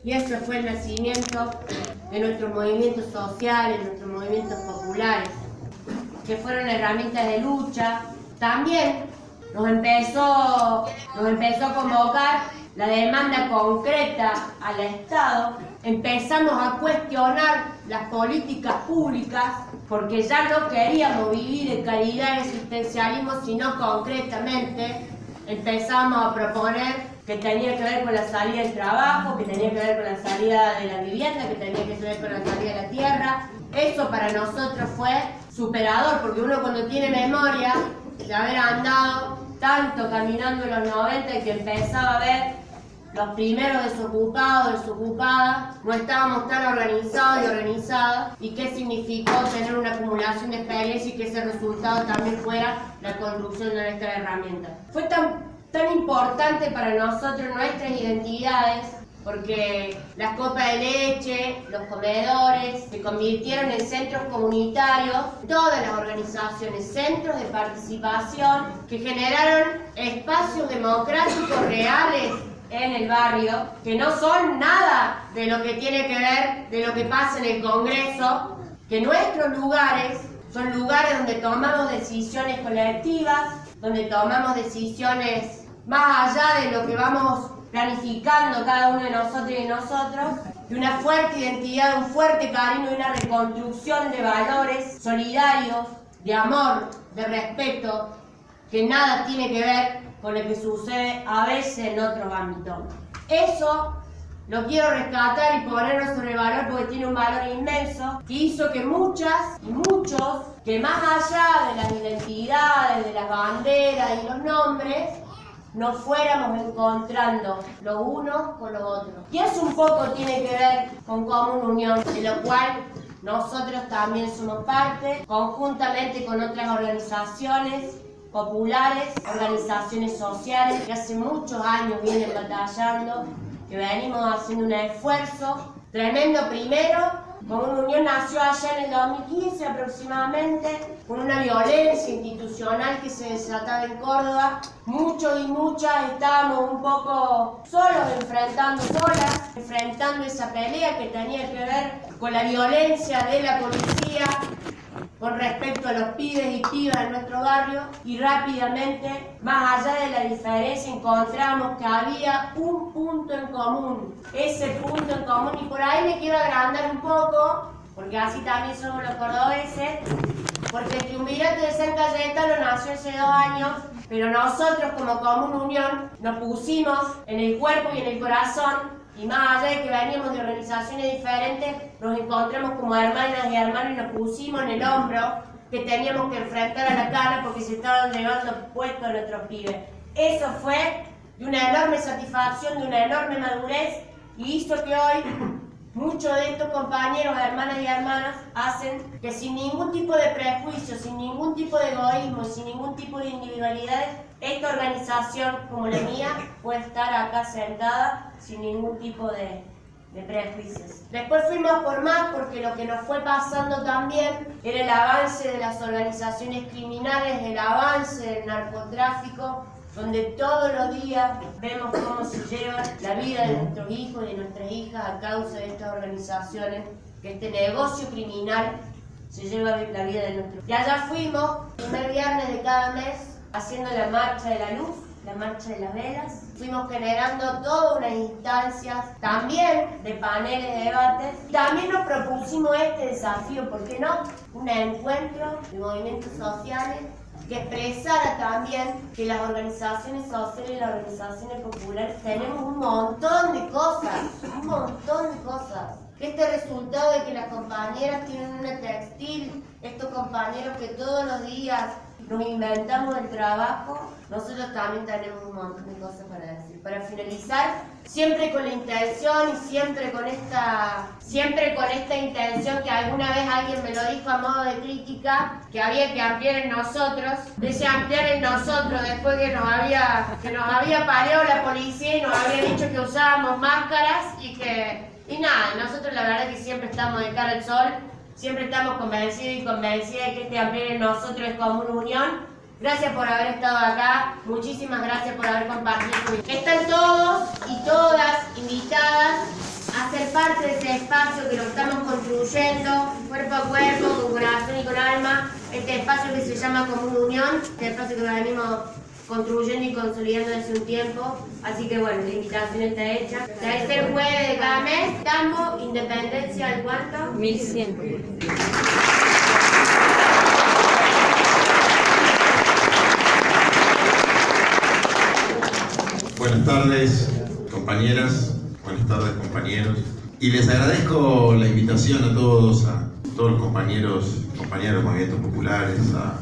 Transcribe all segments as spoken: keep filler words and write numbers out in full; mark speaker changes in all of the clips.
Speaker 1: Y eso fue el nacimiento de nuestros movimientos sociales, nuestros movimientos populares, que fueron herramientas de lucha. También nos empezó, nos empezó a convocar la demanda concreta al Estado. Empezamos a cuestionar las políticas públicas porque ya no queríamos vivir en calidad de existencialismo, sino concretamente empezamos a proponer que tenía que ver con la salida del trabajo, que tenía que ver con la salida de la vivienda, que tenía que ver con la salida de la tierra. Eso para nosotros fue superador, porque uno cuando tiene memoria de haber andado tanto caminando en los noventa y que empezaba a ver los primeros desocupados, desocupadas, no estábamos tan organizados y organizadas, y qué significó tener una acumulación de experiencia y que ese resultado también fuera la construcción de nuestra herramienta. Fue tan tan importante para nosotros nuestras identidades, porque las copas de leche, los comedores, se convirtieron en centros comunitarios, todas las organizaciones, centros de participación, que generaron espacios democráticos reales en el barrio, que no son nada de lo que tiene que ver, de lo que pasa en el Congreso, que nuestros lugares son lugares donde tomamos decisiones colectivas, donde tomamos decisiones más allá de lo que vamos planificando cada uno de nosotros y de nosotros, de una fuerte identidad, un fuerte cariño y una reconstrucción de valores solidarios, de amor, de respeto, que nada tiene que ver con lo que sucede a veces en otros ámbitos. Eso lo quiero rescatar y ponerlo sobre valor porque tiene un valor inmenso, que hizo que muchas y muchos, que más allá de las identidades, de las banderas y los nombres, nos fuéramos encontrando los unos con los otros. Y eso un poco tiene que ver con Común Unión, de lo cual nosotros también somos parte, conjuntamente con otras organizaciones populares, organizaciones sociales, que hace muchos años vienen batallando, que venimos haciendo un esfuerzo tremendo. Primero, Común Unión nació allá en el dos mil quince aproximadamente, con una violencia institucional que se desataba en Córdoba. Muchos y muchas estábamos un poco solos, enfrentando solas, enfrentando esa pelea que tenía que ver con la violencia de la policía con respecto a los pibes y pibas de nuestro barrio, y rápidamente, más allá de la diferencia, encontramos que había un punto en común. Ese punto en común, y por ahí me quiero agrandar un poco, porque así también somos los cordobeses, porque el Triunvirato de San Cayetano nació hace dos años, pero nosotros como Común Unión nos pusimos en el cuerpo y en el corazón, y más allá de que veníamos de organizaciones diferentes, nos encontramos como hermanas y hermanos y nos pusimos en el hombro que teníamos que enfrentar a la cara porque se estaban llevando puestos a nuestros pibes. Eso fue de una enorme satisfacción, de una enorme madurez, y hizo que hoy muchos de estos compañeros, hermanas y hermanas, hacen que sin ningún tipo de prejuicio, sin ningún tipo de egoísmo, sin ningún tipo de individualidades, esta organización como la mía puede estar acá sentada sin ningún tipo de, de prejuicios. Después fuimos por más porque lo que nos fue pasando también era el avance de las organizaciones criminales, el avance del narcotráfico, donde todos los días vemos cómo se lleva la vida de nuestros hijos y de nuestras hijas a causa de estas organizaciones, que este negocio criminal se lleva la vida de nuestros hijos. Y allá fuimos, el primer viernes de cada mes, haciendo la marcha de la luz, la marcha de las velas. Fuimos generando todas unas instancias, también de paneles de debates. También nos propusimos este desafío, ¿por qué no? Un encuentro de movimientos sociales que expresara también que las organizaciones sociales y las organizaciones populares tenemos un montón de cosas, un montón de cosas. Este resultado de que las compañeras tienen una textil, estos compañeros que todos los días nos inventamos el trabajo, nosotros también tenemos un montón de cosas para decir. Para finalizar, siempre con la intención y siempre con esta, siempre con esta intención que alguna vez alguien me lo dijo a modo de crítica, que había que ampliar en nosotros, ese ampliar en nosotros después que nos había, que nos había pareado la policía y nos había dicho que usábamos máscaras y que, y nada, nosotros la verdad que siempre estamos de cara al sol. Siempre estamos convencidos y convencidas de que este ampliar en nosotros es Común Unión. Gracias por haber estado acá, muchísimas gracias por haber compartido. Están todos y todas invitadas a parte de ese espacio que lo estamos construyendo, cuerpo a cuerpo, con corazón y con alma, este espacio que se llama Común Unión, este espacio que venimos construyendo y consolidando desde un tiempo. Así que bueno, la invitación está hecha. Tercer jueves de cada mes, Tambo, Independencia, ¿al cuánto?
Speaker 2: mil cien.
Speaker 3: Buenas tardes, compañeras, buenas tardes, compañeros. Y les agradezco la invitación a todos, a todos los compañeros, compañeros de los movimientos populares,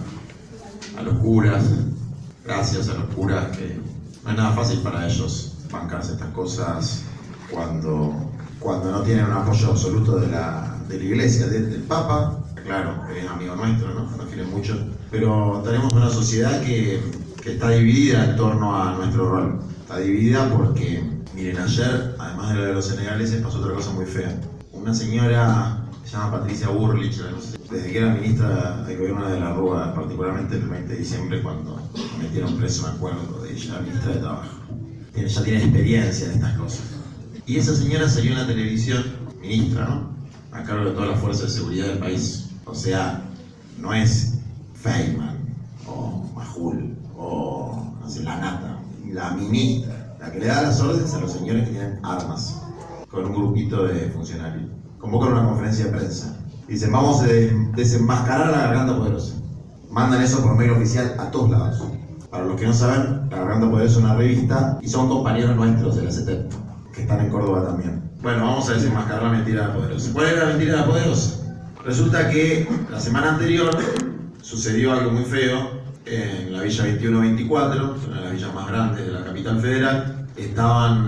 Speaker 3: a, a los curas. Gracias a los curas, que no es nada fácil para ellos bancarse estas cosas cuando, cuando no tienen un apoyo absoluto de la, de la Iglesia, de, del Papa. Claro, que es amigo nuestro, ¿no? No quiere mucho. Pero tenemos una sociedad que, que está dividida en torno a nuestro rol. Está dividida porque, miren, ayer, además de lo de los senegaleses, pasó otra cosa muy fea. Una señora, se llama Patricia Burlich, no sé, desde que era ministra del gobierno de la Rúa, particularmente el veinte de diciembre, cuando metieron preso, me acuerdo de ella, ministra de Trabajo. Tiene, ya tiene experiencia en estas cosas. Y esa señora salió en la televisión, ministra, ¿no? A cargo de todas las fuerzas de seguridad del país. O sea, no es Feynman, o Majul, o no sé, la Nata. La ministra, la que le da las órdenes a los señores que tienen armas, con un grupito de funcionarios. Convocan una conferencia de prensa. Dicen, vamos a desenmascarar la Garganta Poderosa. Mandan eso por mail oficial a todos lados. Para los que no saben, la Garganta Poderosa es una revista y son compañeros nuestros de la C E T E P, que están en Córdoba también. Bueno, vamos a desenmascarar la mentira de la Poderosa. ¿Cuál era la mentira de la Poderosa? Resulta que la semana anterior sucedió algo muy feo. En la Villa veintiuno veinticuatro, una de las villas más grandes de la capital federal, estaban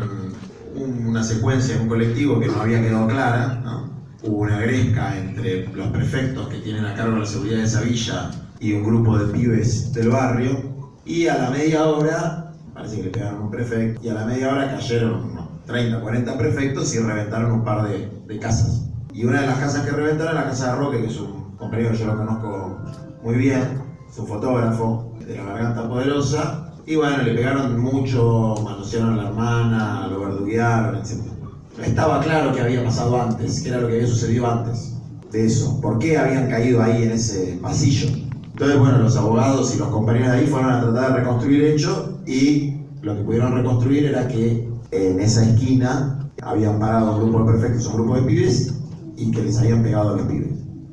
Speaker 3: una secuencia en un colectivo que no había quedado clara, ¿no? Hubo una gresca entre los prefectos que tienen a cargo la seguridad de esa villa y un grupo de pibes del barrio, y a la media hora, parece que le pegaron un prefecto, y a la media hora cayeron unos treinta, cuarenta prefectos y reventaron un par de, de casas. Y una de las casas que reventaron es la casa de Roque, que es un compañero que yo lo conozco muy bien, es un fotógrafo de la Garganta Poderosa, y bueno, le pegaron mucho, manosearon a la hermana, lo verduguearon, etcétera. Estaba claro que había pasado antes, que era lo que había sucedido antes de eso. ¿Por qué habían caído ahí en ese pasillo? Entonces, bueno, los abogados y los compañeros de ahí fueron a tratar de reconstruir el hecho, y lo que pudieron reconstruir era que en esa esquina habían parado un grupo de prefectos, un grupo de pibes, y que les habían pegado a los pibes.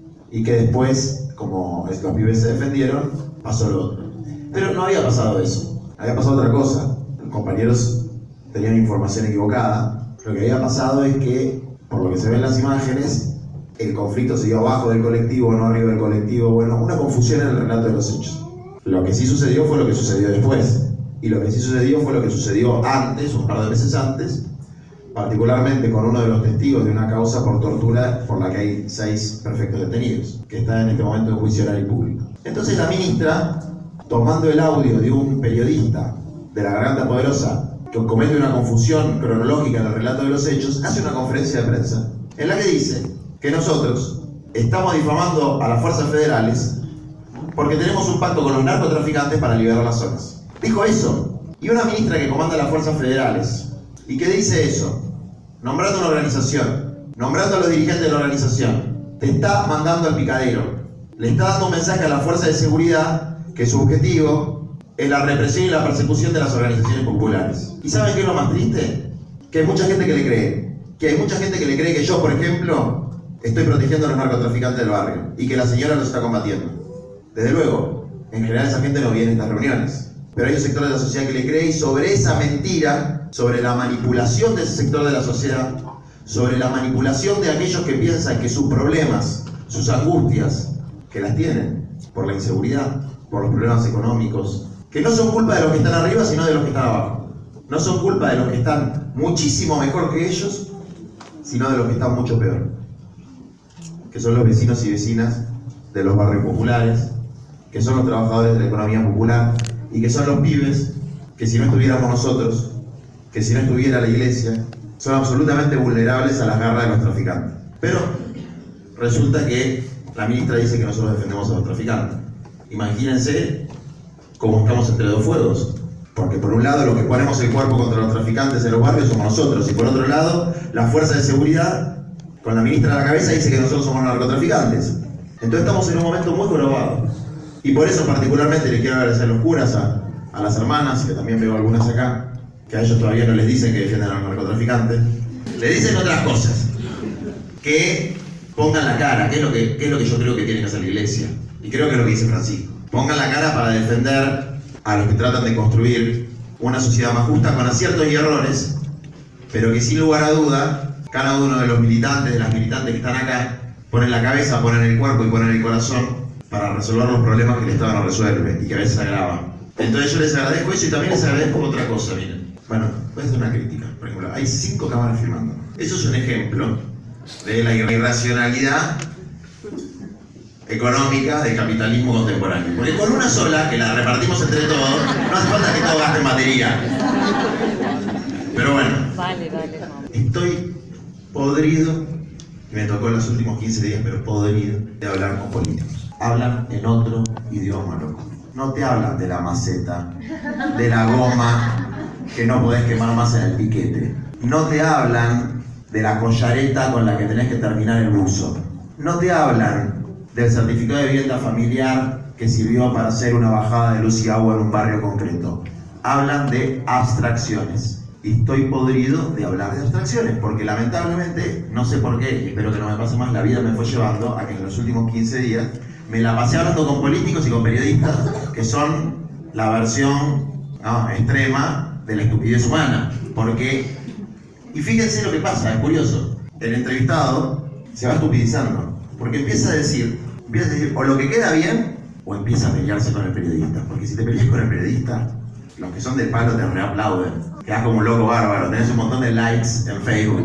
Speaker 3: Y que después, como los pibes se defendieron, pasó lo otro. Pero no había pasado eso, había pasado otra cosa. Los compañeros tenían información equivocada. Lo que había pasado es que, por lo que se ve en las imágenes, el conflicto se dio abajo del colectivo, no arriba del colectivo. Bueno, una confusión en el relato de los hechos. Lo que sí sucedió fue lo que sucedió después. Y lo que sí sucedió fue lo que sucedió antes, un par de meses antes, particularmente con uno de los testigos de una causa por tortura por la que hay seis prefectos detenidos, que está en este momento en juicio oral y público. Entonces la ministra, tomando el audio de un periodista de la Garganta Poderosa que comete una confusión cronológica en el relato de los hechos, hace una conferencia de prensa en la que dice que nosotros estamos difamando a las fuerzas federales porque tenemos un pacto con los narcotraficantes para liberar las zonas. Dijo eso. Y una ministra que comanda las fuerzas federales y que dice eso, nombrando una organización, nombrando a los dirigentes de la organización, te está mandando al picadero. Le está dando un mensaje a la fuerza de seguridad que su objetivo es la represión y la persecución de las organizaciones populares. ¿Y saben qué es lo más triste? Que hay mucha gente que le cree. Que hay mucha gente que le cree que yo, por ejemplo, estoy protegiendo a los narcotraficantes del barrio y que la señora los está combatiendo. Desde luego, en general esa gente no viene a estas reuniones. Pero hay un sector de la sociedad que le cree, y sobre esa mentira, sobre la manipulación de ese sector de la sociedad, sobre la manipulación de aquellos que piensan que sus problemas, sus angustias, que las tienen por la inseguridad, por los problemas económicos, que no son culpa de los que están arriba, sino de los que están abajo. No son culpa de los que están muchísimo mejor que ellos, sino de los que están mucho peor. Que son los vecinos y vecinas de los barrios populares, que son los trabajadores de la economía popular, y que son los pibes que, si no estuviéramos nosotros, que si no estuviera la iglesia, son absolutamente vulnerables a las garras de los traficantes. Pero resulta que la ministra dice que nosotros defendemos a los traficantes. Imagínense cómo estamos entre dos fuegos, Porque por un lado los que ponemos el cuerpo contra los traficantes en los barrios somos nosotros, y por otro lado la fuerza de seguridad, con la ministra a la cabeza, dice que nosotros somos narcotraficantes. Entonces estamos en un momento muy probado. Y por eso particularmente le quiero agradecer a los curas, a, a las hermanas, que también veo algunas acá, que a ellos todavía no les dicen que defienden a los narcotraficantes. Le dicen otras cosas. Que pongan la cara, que es lo que, que es lo que yo creo que tiene que hacer la iglesia. Y creo que es lo que dice Francisco. Pongan la cara para defender a los que tratan de construir una sociedad más justa con aciertos y errores, pero que sin lugar a duda, cada uno de los militantes, de las militantes que están acá, ponen la cabeza, ponen el cuerpo y ponen el corazón para resolver los problemas que el Estado no resuelve y que a veces agravan. Entonces yo les agradezco eso y también les agradezco otra cosa, miren. Bueno, voy a hacer una crítica. Por ejemplo, hay cinco cámaras filmando. Eso es un ejemplo de la irracionalidad económica del capitalismo contemporáneo. Porque con una sola, que la repartimos entre todos, no hace falta que todos gasten batería. Pero bueno,
Speaker 2: vale, vale,
Speaker 3: estoy podrido, me tocó en los últimos quince días, pero podrido de hablar con políticos. Hablan en otro idioma, loco. No te hablan de la maceta, de la goma que no podés quemar más en el piquete. No te hablan de la collareta con la que tenés que terminar el buzo. No te hablan del certificado de vivienda familiar que sirvió para hacer una bajada de luz y agua en un barrio concreto. Hablan de abstracciones. Y estoy podrido de hablar de abstracciones, porque lamentablemente, no sé por qué, y espero que no me pase más, la vida me fue llevando a que en los últimos quince días me la pasé hablando con políticos y con periodistas que son la versión no, extrema de la estupidez humana. Porque, y fíjense lo que pasa, es curioso, el entrevistado se va estupidizando, porque empieza a decir, empieza a decir o lo que queda bien, o empieza a pelearse con el periodista. Porque si te peleas con el periodista, los que son del palo te reaplauden. Quedás como un loco bárbaro, tenés un montón de likes en Facebook.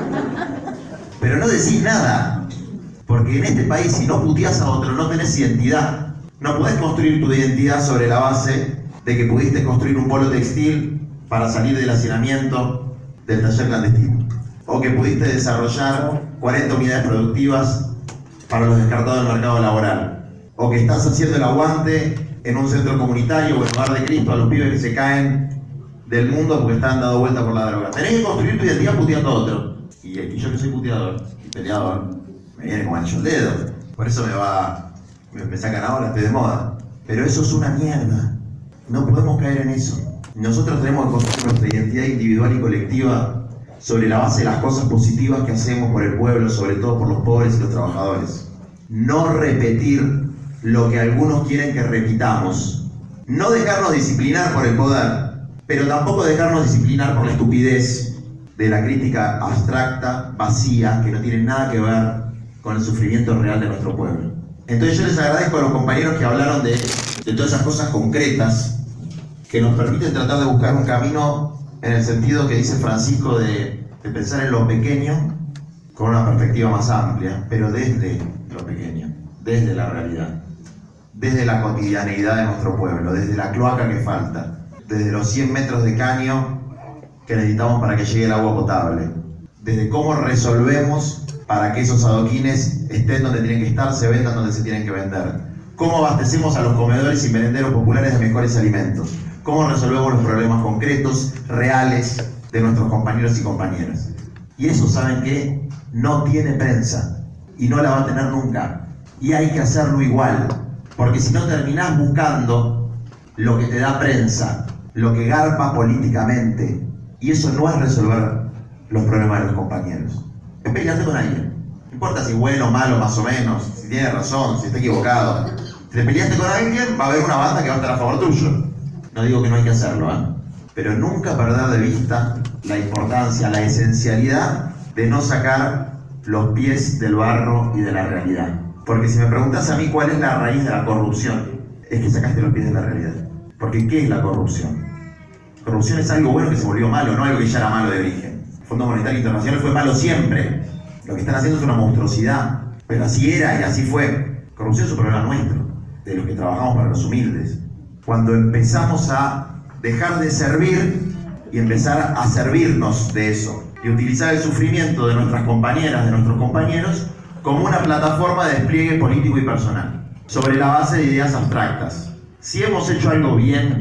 Speaker 3: Pero no decís nada. Porque en este país, si no puteás a otro, no tenés identidad. No podés construir tu identidad sobre la base de que pudiste construir un polo textil para salir del hacinamiento del taller clandestino. O que pudiste desarrollar cuarenta unidades productivas para los descartados del mercado laboral. O que estás haciendo el aguante en un centro comunitario o en lugar de Cristo a los pibes que se caen del mundo porque están dando vuelta por la droga. Tenés que construir tu identidad puteando a otro. Y, y yo que soy puteador y peleador, me viene como anillo el dedo. Por eso me va, me, me sacan ahora, estoy de moda. Pero eso es una mierda. No podemos caer en eso. Nosotros tenemos que construir nuestra identidad individual y colectiva sobre la base de las cosas positivas que hacemos por el pueblo, sobre todo por los pobres y los trabajadores. No repetir lo que algunos quieren que repitamos. No dejarnos disciplinar por el poder, pero tampoco dejarnos disciplinar por la estupidez de la crítica abstracta, vacía, que no tiene nada que ver con el sufrimiento real de nuestro pueblo. Entonces yo les agradezco a los compañeros que hablaron de, de todas esas cosas concretas que nos permiten tratar de buscar un camino en el sentido que dice Francisco de, de pensar en lo pequeño con una perspectiva más amplia, pero desde lo pequeño, desde la realidad, desde la cotidianeidad de nuestro pueblo, desde la cloaca que falta, desde los cien metros de caño que necesitamos para que llegue el agua potable, desde cómo resolvemos para que esos adoquines estén donde tienen que estar, se vendan donde se tienen que vender, cómo abastecemos a los comedores y merenderos populares de mejores alimentos, cómo resolvemos los problemas concretos, reales de nuestros compañeros y compañeras. Y eso, ¿saben qué? No tiene prensa y no la va a tener nunca. Y hay que hacerlo igual, porque si no terminás buscando lo que te da prensa, lo que garpa políticamente, y eso no es resolver los problemas de los compañeros. Es pelearte con alguien. No importa si bueno, malo, más o menos, si tiene razón, si está equivocado. Si te peleaste con alguien, va a haber una banda que va a estar a favor tuyo. No digo que no hay que hacerlo, ¿eh? Pero nunca perder de vista la importancia, la esencialidad de no sacar los pies del barro y de la realidad. Porque si me preguntas a mí cuál es la raíz de la corrupción, es que sacaste los pies de la realidad. Porque ¿qué es la corrupción? Corrupción es algo bueno que se volvió malo, no algo que ya era malo de origen. El Fondo Monetario Internacional fue malo siempre. Lo que están haciendo es una monstruosidad. Pero así era y así fue. Corrupción es un problema nuestro, de los que trabajamos para los humildes. Cuando empezamos a dejar de servir y empezar a servirnos de eso y utilizar el sufrimiento de nuestras compañeras, de nuestros compañeros, como una plataforma de despliegue político y personal, sobre la base de ideas abstractas. Si hemos hecho algo bien,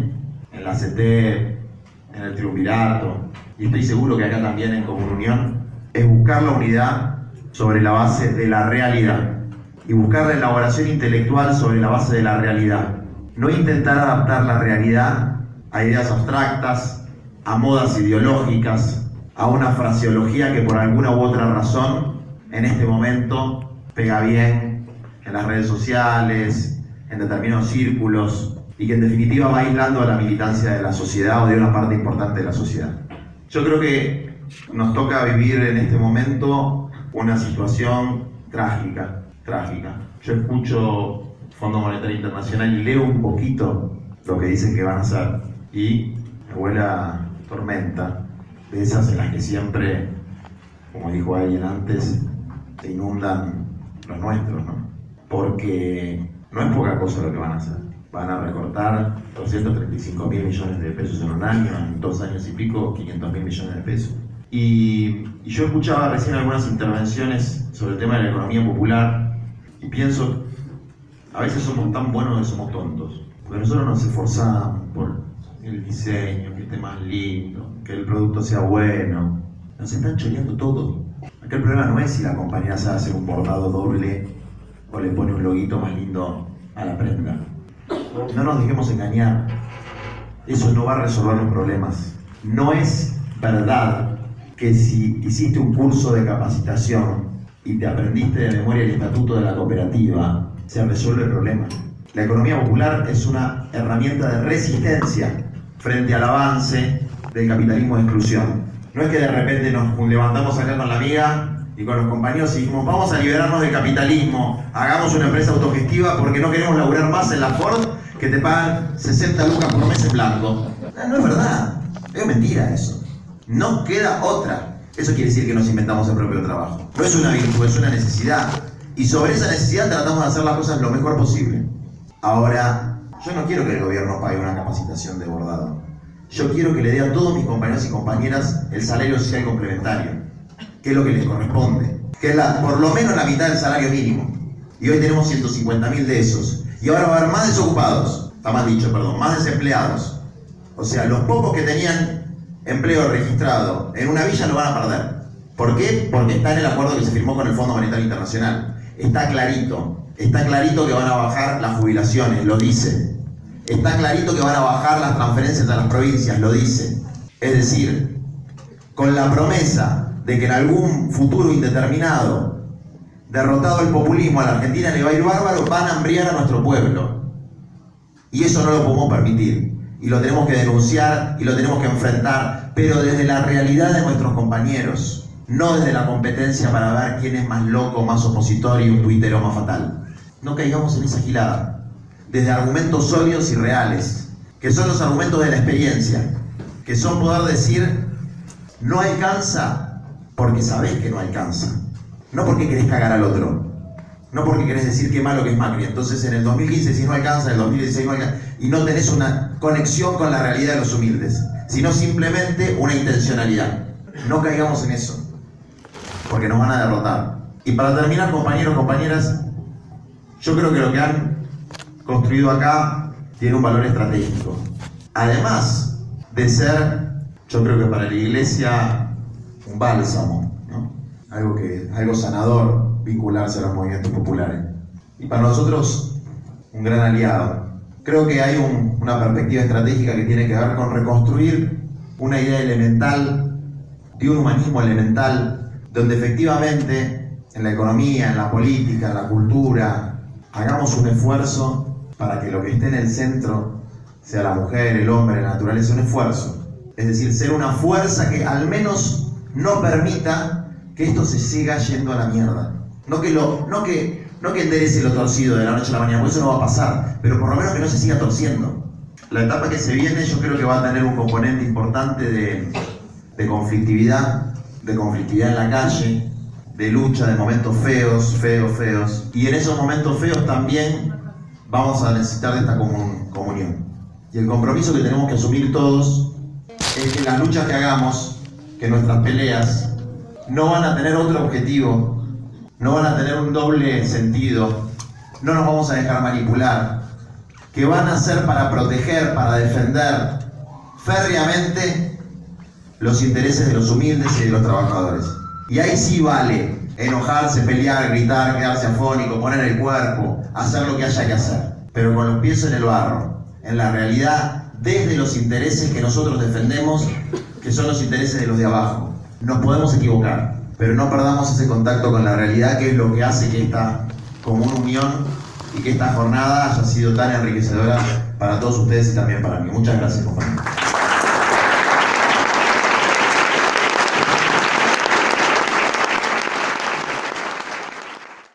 Speaker 3: en la C T, en el Triunvirato, y estoy seguro que acá también en Comununión, es buscar la unidad sobre la base de la realidad y buscar la elaboración intelectual sobre la base de la realidad. No intentar adaptar la realidad a ideas abstractas, a modas ideológicas, a una fraseología que por alguna u otra razón en este momento pega bien en las redes sociales, en determinados círculos, y que en definitiva va aislando a la militancia de la sociedad o de una parte importante de la sociedad. Yo creo que nos toca vivir en este momento una situación trágica, trágica. Yo escucho Fondo Monetario Internacional y leo un poquito lo que dicen que van a hacer y me vuela tormenta, de esas en las que siempre, como dijo alguien antes, se inundan los nuestros, ¿no? Porque no es poca cosa lo que van a hacer. Van a recortar doscientos treinta y cinco mil millones de pesos en un año, en dos años y pico, quinientos mil millones de pesos. Y, y yo escuchaba recién algunas intervenciones sobre el tema de la economía popular y pienso, a veces somos tan buenos que somos tontos, porque nosotros nos esforzamos por el diseño, que esté más lindo, que el producto sea bueno. Nos están choreando todo. Acá el problema no es si la compañía sabe hacer un bordado doble o le pone un loguito más lindo a la prenda. No nos dejemos engañar. Eso no va a resolver los problemas. No es verdad que si hiciste un curso de capacitación y te aprendiste de memoria el estatuto de la cooperativa, se resuelve el problema. La economía popular es una herramienta de resistencia frente al avance del capitalismo de exclusión. No es que de repente nos levantamos acá con la amiga y con los compañeros y dijimos vamos a liberarnos del capitalismo, hagamos una empresa autogestiva porque no queremos laburar más en la Ford que te pagan sesenta lucas por mes en blanco. No, no es verdad, es mentira eso. No queda otra. Eso quiere decir que nos inventamos el propio trabajo. No es una virtud, es una necesidad. Y sobre esa necesidad tratamos de hacer las cosas lo mejor posible. Ahora, yo no quiero que el gobierno pague una capacitación de bordado. Yo quiero que le dé a todos mis compañeros y compañeras el salario social complementario, que es lo que les corresponde, que es la, por lo menos la mitad del salario mínimo. Y hoy tenemos ciento cincuenta mil de esos. Y ahora va a haber más desocupados, está mal dicho, perdón, más desempleados. O sea, los pocos que tenían empleo registrado en una villa lo van a perder. ¿Por qué? Porque está en el acuerdo que se firmó con el Fondo Monetario Internacional. Está clarito, está clarito que van a bajar las jubilaciones, lo dice. Está clarito que van a bajar las transferencias a las provincias, lo dice. Es decir, con la promesa de que en algún futuro indeterminado, derrotado el populismo, a la Argentina le va a ir bárbaro, van a hambriar a nuestro pueblo. Y eso no lo podemos permitir. Y lo tenemos que denunciar y lo tenemos que enfrentar, pero desde la realidad de nuestros compañeros, no desde la competencia para ver quién es más loco, más opositor y un tuitero más fatal. No caigamos en esa gilada. Desde argumentos sólidos y reales, que son los argumentos de la experiencia, que son poder decir, no alcanza porque sabés que no alcanza, no porque querés cagar al otro, no porque querés decir qué malo que es Macri, entonces en el dos mil quince si no alcanza, en el dos mil dieciséis no alcanza, y no tenés una conexión con la realidad de los humildes, sino simplemente una intencionalidad. No caigamos en eso, porque nos van a derrotar. Y para terminar, compañeros, compañeras, yo creo que lo que han construido acá tiene un valor estratégico. Además de ser, yo creo que para la Iglesia, un bálsamo, ¿no? Algo que, algo sanador, vincularse a los movimientos populares. Y para nosotros, un gran aliado. Creo que hay un, una perspectiva estratégica que tiene que ver con reconstruir una idea elemental, de un humanismo elemental, donde efectivamente, en la economía, en la política, en la cultura, hagamos un esfuerzo para que lo que esté en el centro sea la mujer, el hombre, la naturaleza, un esfuerzo. Es decir, ser una fuerza que al menos no permita que esto se siga yendo a la mierda. No que, lo, no que, no que enderece lo torcido de la noche a la mañana, porque eso no va a pasar, pero por lo menos que no se siga torciendo. La etapa que se viene yo creo que va a tener un componente importante de, de conflictividad, de conflictividad en la calle, de lucha, de momentos feos, feos, feos. Y en esos momentos feos también vamos a necesitar de esta comun- comunión. Y el compromiso que tenemos que asumir todos es que las luchas que hagamos, que nuestras peleas, no van a tener otro objetivo, no van a tener un doble sentido, no nos vamos a dejar manipular, que van a ser para proteger, para defender férreamente los intereses de los humildes y de los trabajadores. Y ahí sí vale enojarse, pelear, gritar, quedarse afónico, poner el cuerpo, hacer lo que haya que hacer, pero con los pies en el barro, en la realidad, desde los intereses que nosotros defendemos, que son los intereses de los de abajo. Nos podemos equivocar, pero no perdamos ese contacto con la realidad, que es lo que hace que esta común unión y que esta jornada haya sido tan enriquecedora para todos ustedes y también para mí. Muchas gracias, compañeros.